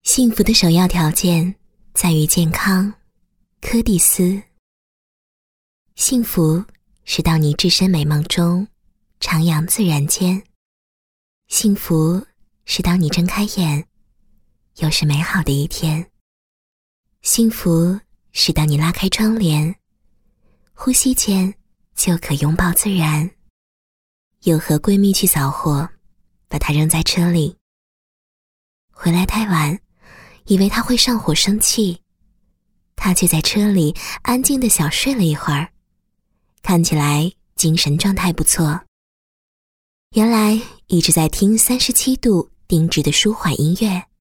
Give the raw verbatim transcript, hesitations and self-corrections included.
幸福的首要条件在于健康。柯蒂斯。幸福是到你置身美梦中，徜徉自然间。幸福是当你睁开眼，又是美好的一天。幸福是当你拉开窗帘，呼吸间就可拥抱自然。又和闺蜜去扫货，把它扔在车里。回来太晚，以为她会上火生气，她却在车里安静地小睡了一会儿，看起来精神状态不错。原来一直在听三十七度定制的舒缓音乐，